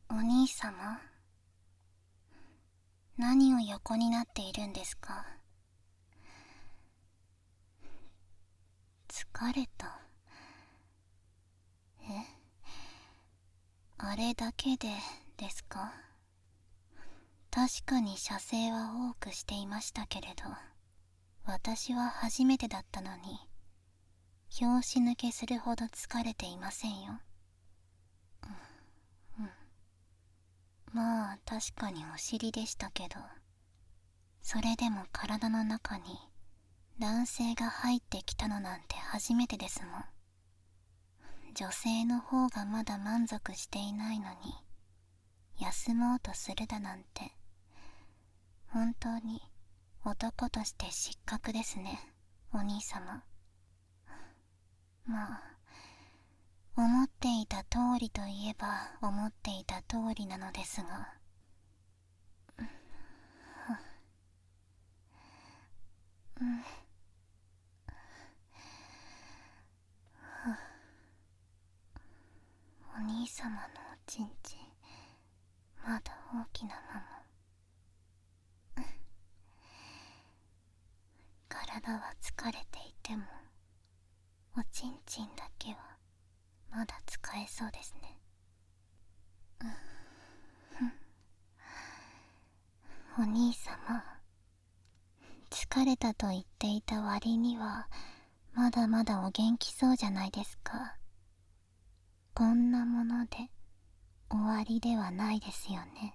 お兄様、何を横になっているんですか？疲れた。あれだけですか？確かに射精は多くしていましたけれど、私は初めてだったのに、拍子抜けするほど疲れていませんよ。まあ確かにお尻でしたけど、それでも体の中に男性が入ってきたのなんて初めてですもん。女性の方がまだ満足していないのに、休もうとするだなんて、本当に男として失格ですね、お兄様。まあ、思っていた通りといえば思っていた通りなのですが、お兄様のおちんちん、まだ大きなまま。体は疲れていても、おちんちんだけはまだ使えそうですね。お兄様、疲れたと言っていた割にはまだまだお元気そうじゃないですか。こんなもので終わりではないですよね。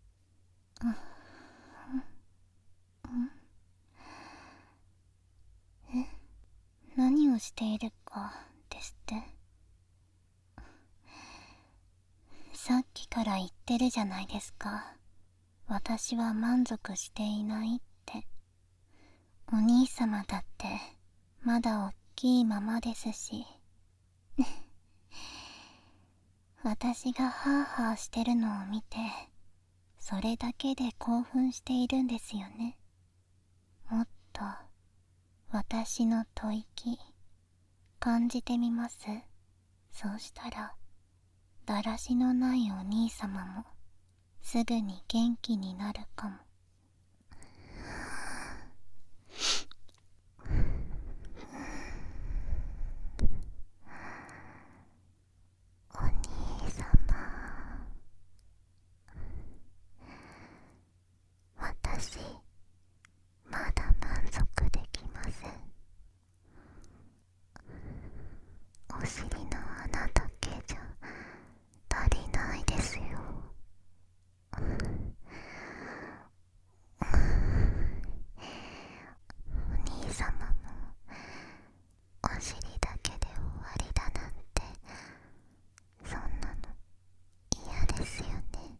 何をしているかですって？さっきから言ってるじゃないですか。私は満足していないって。お兄様だってまだおっきいままですし、私がハーハーしてるのを見て、それだけで興奮しているんですよね。もっと私の吐息感じてみます？そうしたらだらしのないお兄様もすぐに元気になるかも。お兄様、私まだ満足できません。お尻の穴だけじゃ足りないですよ。お兄様もお尻だけで終わりだなんて、そんなの嫌ですよね。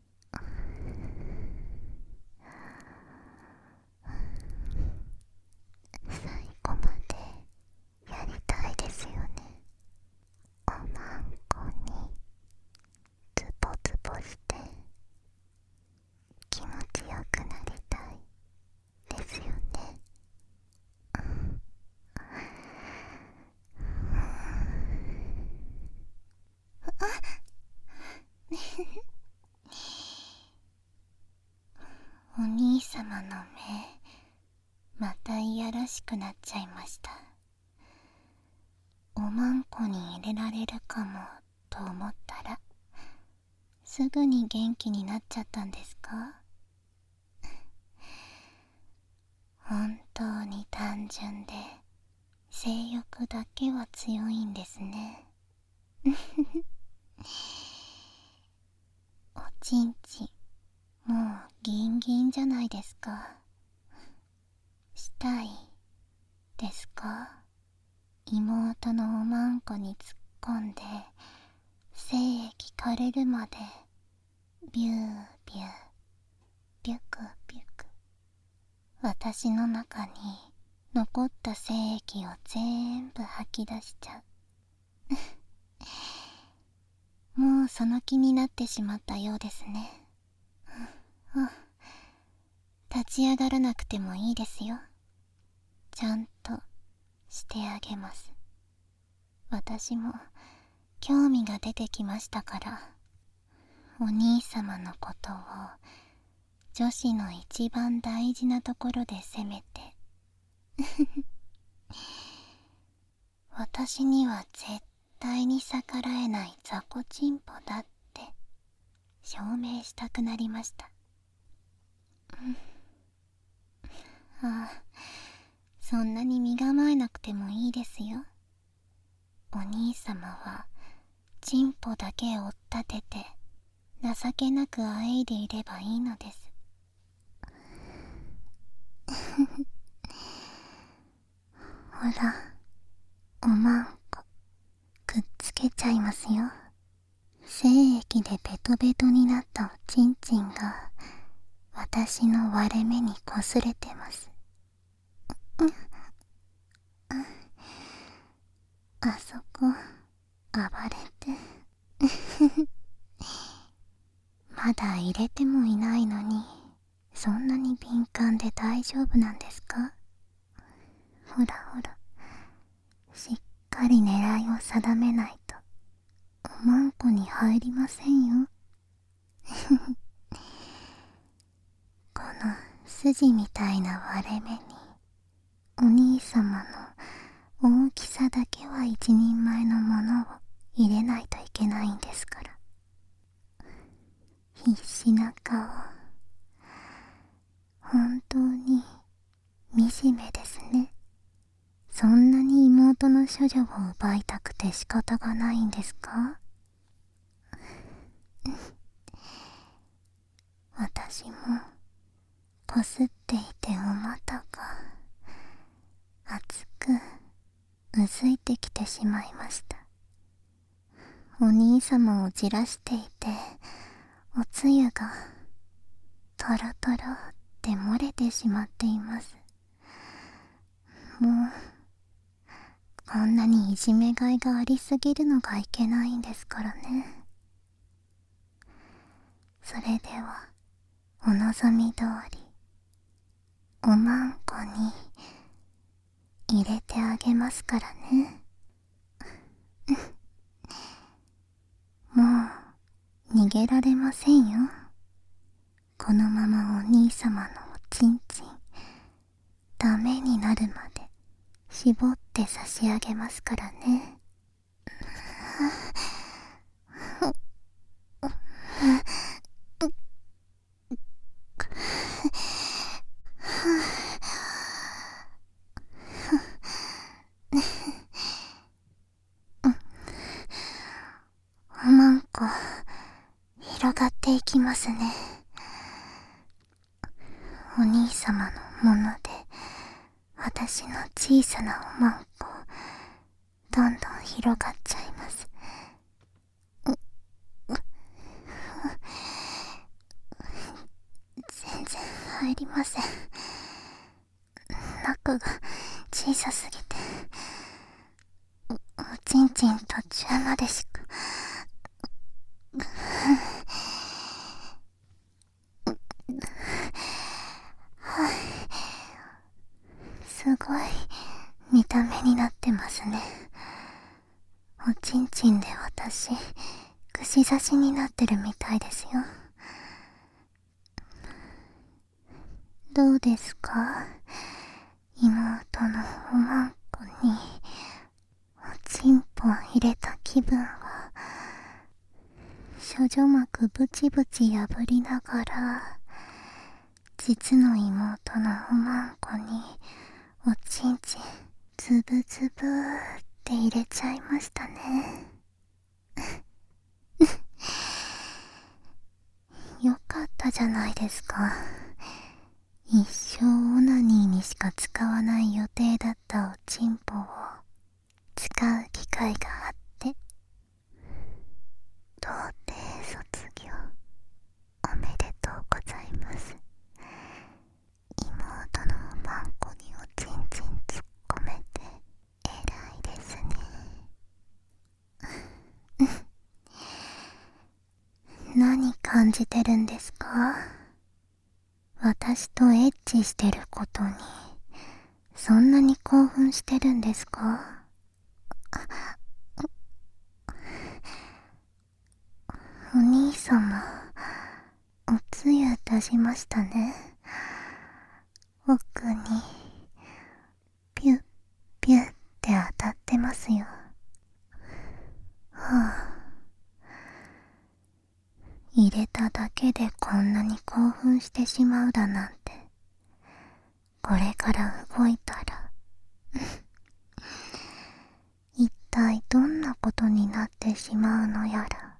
最後までやりたいですよね。おまんこにズボズボして気持ちよくなりたいですよね。お兄様の目、またいやらしくなっちゃいました。おまんこに入れられるかもと思ったら、すぐに元気になっちゃったんですか？本当に単純で性欲だけは強いんですね。おちんちん、もうギンギンじゃないですか。したいですか？妹のおまんこに突っ込んで精液枯れるまでビュービュービュクビュク、私の中に残った精液を全部吐き出しちゃう。もうその気になってしまったようですね。立ち上がらなくてもいいですよ。ちゃんとしてあげます。私も興味が出てきましたから。 お兄様のことを女子の一番大事なところで責めて私には絶対に逆らえない雑魚チンポだって証明したくなりました。ああ、そんなに身構えなくてもいいですよ。お兄様はチンポだけを追っ立てて情けなくあえいでいればいいのです。ほら、おまんこくっつけちゃいますよ。精液でベトベトになったおちんちんが私の割れ目にこすれてます。あそこ暴れてまだ入れてもいないのにそんなに敏感で大丈夫なんですか？ほらほら、しっかり狙いを定めないとおまんこに入りませんよこの筋みたいな割れ目にお兄様の大きさだけは一人前のものを入れないといけないんですから。必死な顔、本当に惨めですね。そんなに妹の処女を奪いたくて仕方がないんですか？私もこすっていてお股が熱くうずいてきてしまいました。お兄様をじらしていておつゆがトロトロって漏れてしまっています。もうこんなにいじめがいがありすぎるのがいけないんですからね。それではお望み通りおまんこに入れてあげますからね。もう逃げられませんよ。このままお兄様のおちんちんダメになるまで絞って差し上げますからね。おまんこ広がっていきますね。お兄様のもので私の小さなおまんこどんどん広がっちゃいます。全然入りません。中が小さすぎておちんちん途中までしかすごい見た目になってますね。おちんちんで私串刺しになってるみたいですよ。どうですか？妹のおまんこにおちんぽ入れた気分は。処女膜ブチブチ破りながら実の妹のおまんこにおちんちんつぶつぶって入れちゃいましたね。よかったじゃないですか。一生オナニーにしか使わない予定だったおちんぽを使う機会があって。童貞卒業おめでとうございます。妹のおまんこにおちんちん突っ込めて偉いですね。何感じてるんですか？私とエッチしてることにそんなに興奮してるんですか？ お兄様、おつゆ出しましたね。奥にピュッピュッって当たってますよ。はあ、入れただけでこんなに興奮してしまうだなんて。これから動いたら一体どんなことになってしまうのやら。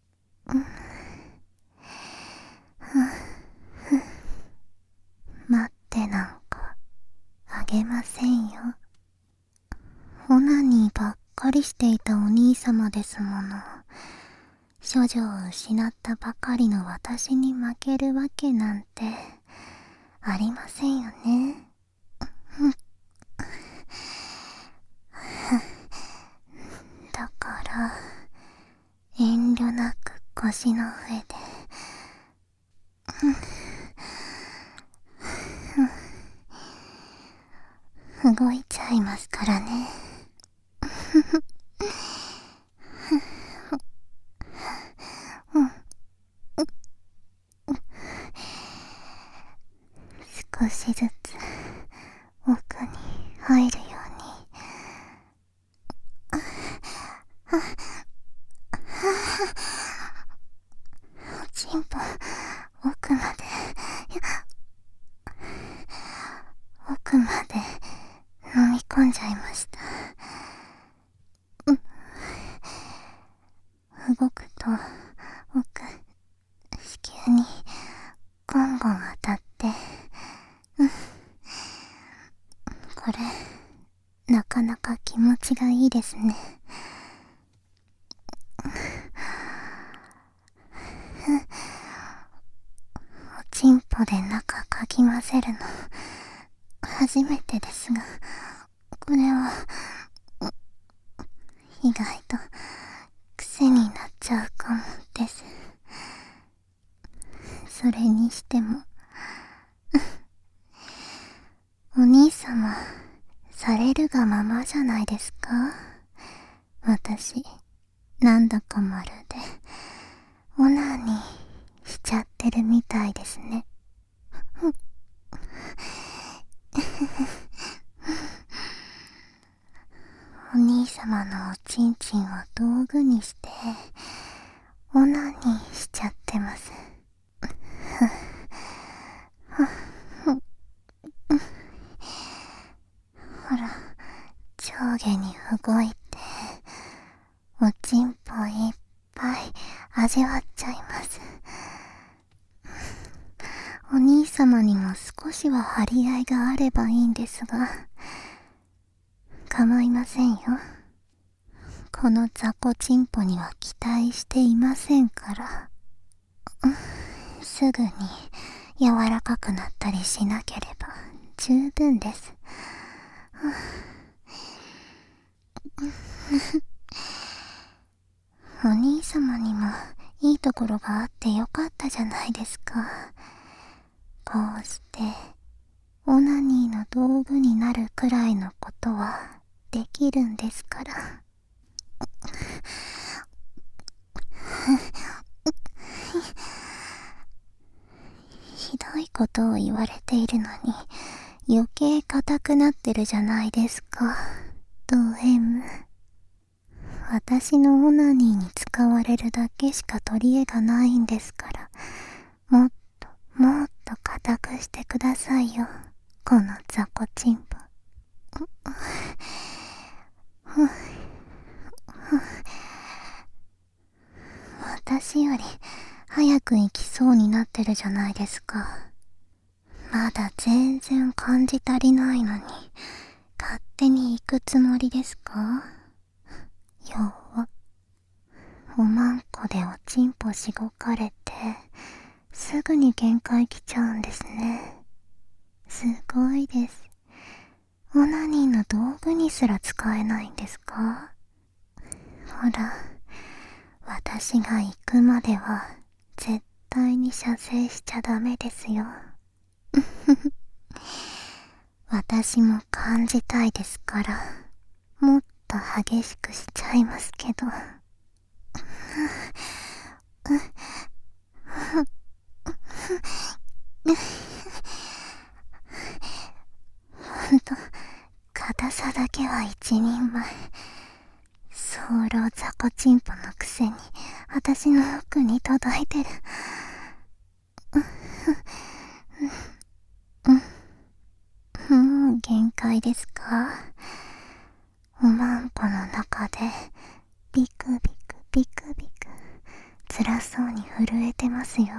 待ってなんかあげませんよ。オナニーばっかりしていたお兄様ですもの。処女を失ったばかりの私に負けるわけなんてありませんよね。だから遠慮なく腰の上で動いちゃいますからね。少しずつ奥に入るように。おちんぽ奥まで奥まで飲み込んじゃいました。動くと奥子宮にゴンゴン当たって、これなかなか気持ちがいいですね。おちんぽで中かき混ぜるの初めてですが、これは意外と癖になっちゃうかもです。それにしてもお兄様されるがままじゃないですか。私なんだかまるでオナニーしちゃってるみたいですね。お兄様のおちんちんを道具にしてオナニーしちゃってます。ほら、上下に動いておちんぽいっぱい味わっちゃいます。お兄様にも少しは張り合いがあればいいんですが、構いませんよ。この雑魚チンポには期待していませんから。すぐに柔らかくなったりしなければ十分です。お兄様にもいいところがあってよかったじゃないですか。こうしてオナニーの道具になるくらいのことはできるんですから。ひどいことを言われているのに余計硬くなってるじゃないですか、ド M。 私のオナニーに使われるだけしか取り柄がないんですから、もっともっと硬くしてくださいよ、この雑魚チンポ。私より早く行きそうになってるじゃないですか。まだ全然感じ足りないのに勝手に行くつもりですか。弱。おまんこでおちんぽしごかれてすぐに限界来ちゃうんですね。すごいです。オナニーの道具にすら使えないんですか。ほら、私が行くまでは絶対に射精しちゃダメですよ。私も感じたいですから、もっと激しくしちゃいますけど。 ほんと、硬さだけは一人前。早漏雑魚チンポのくせに、私の奥に届いてる。もう限界ですか？おまんこの中で、ビクビクビクビク、辛そうに震えてますよ。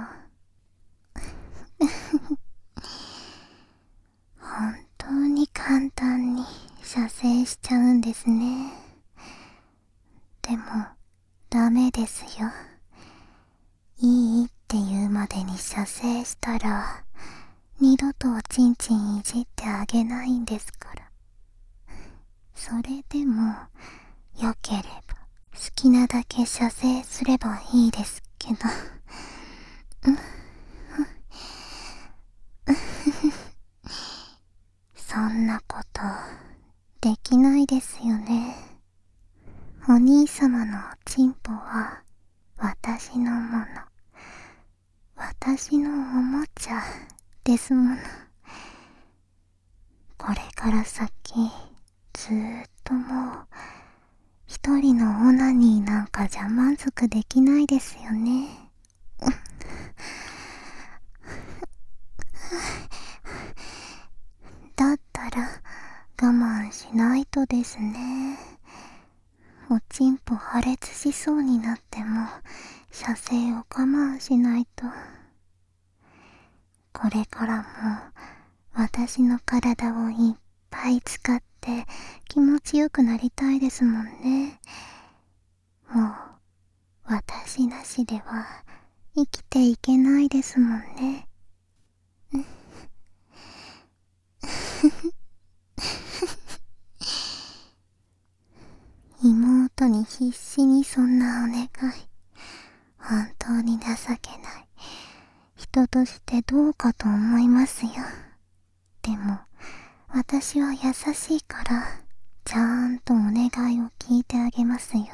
本当に簡単に射精しちゃうんですね。でも、ダメですよ。いいって言うまでに射精したら、二度とおちんちんいじってあげないんですから。それでも、よければ、好きなだけ射精すればいいですけど。そんなこと、できないですよね。お兄様のおちんぽは、私のもの。私のおもちゃですもの。これから先、ずーっともう、一人のオナニーなんかじゃ満足できないですよね。だったら、我慢しないとですね。おちんぽ破裂しそうになっても、射精を我慢しないと。これからも、私の体をいっぱい使って気持ちよくなりたいですもんね。もう、私なしでは生きていけないですもんね。妹に必死にそんなお願い。本当に情けない。人としてどうかと思いますよ。でも、私は優しいから、ちゃんとお願いを聞いてあげますよ。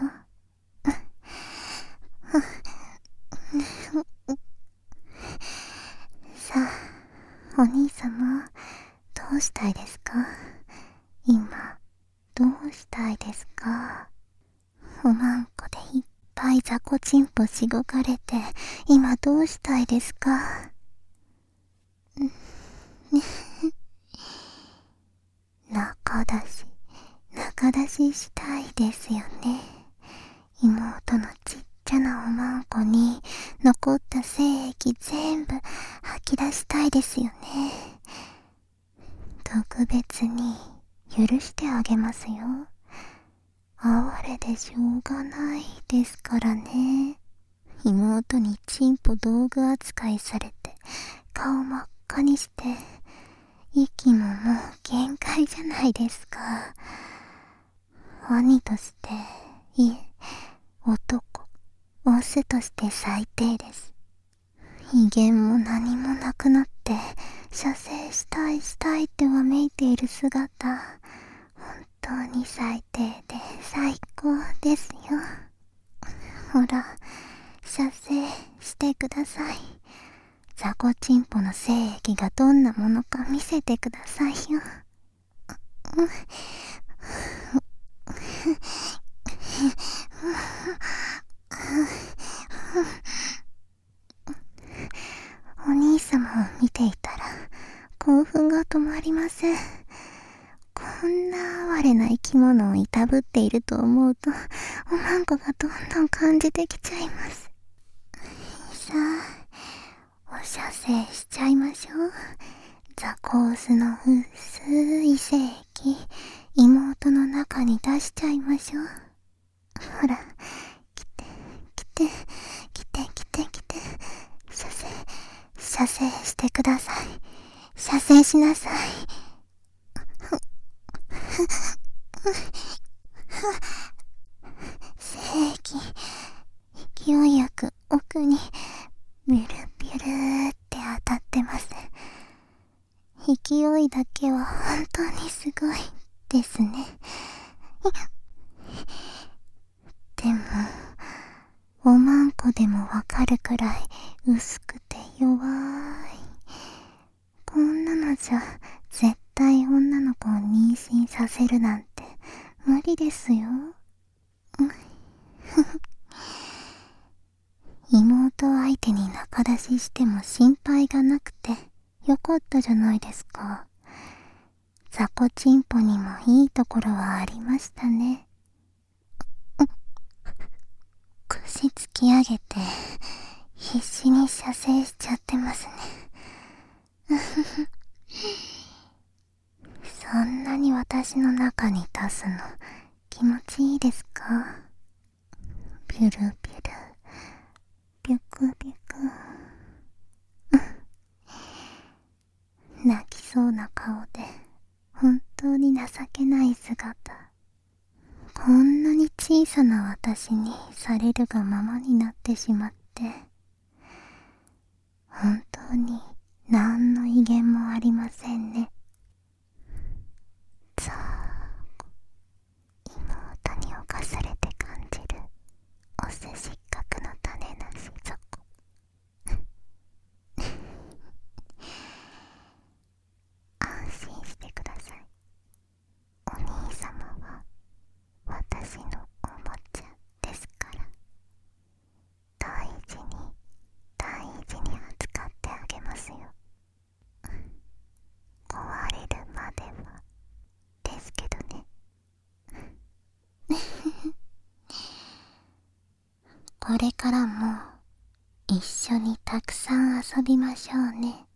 さあ、お兄様、どうしたいですか？今、どうしたいですか？おまんこでいっぱい雑魚チンポしごかれて、今どうしたいですか？仲出ししたいですよね。妹のちっちゃなおまんこに残った精液全部吐き出したいですよね。特別に許してあげますよ。哀れでしょうがないですからね。妹にチンポ道具扱いされて顔真っ赤にして息ももう限界じゃないですか。兄として、いえ、オスとして最低です。威厳も何もなくなって射精したいってわめいている姿、本当に最低で最高ですよ。ほら、射精してください。雑魚チンポの精液がどんなものか見せてくださいよ。お兄様を見ていたら興奮が止まりません。こんな哀れな生き物をいたぶっていると思うと、おまんこがどんどん感じてきちゃいます。さあ、お射精しちゃいましょう。ザコースの薄い精液、妹の中に出しちゃいましょう。ほら、来て、射精してください。射精しなさい。精液、勢いよく奥にビュルビュルって当たってます。勢いだけは本当にすごいですね。でも、 おまんこでもわかるくらい薄くて弱い。こんなのじゃ絶対女の子を妊娠させるなんて無理ですよ。妹相手に仲出ししても心配がなくてよかったじゃないですか。雑魚チンポにもいいところはありましたね。串突き上げて必死に射精しちゃってますね。そんなに私の中に出すの気持ちいいですか？ピュルピュル、ピュクピュク。泣きそうな顔で本当に情けない姿。こんなに小さな私にされるがままになってしまって、本当に何の威厳もありませんね。さあ、妹に侵されて感じるおせ失格の種なし底。安心してください。お兄様は私のおもちゃですから。大事に大事に扱ってあげますよ。壊れるまではですけどね。これからも一緒にたくさん遊びましょうね。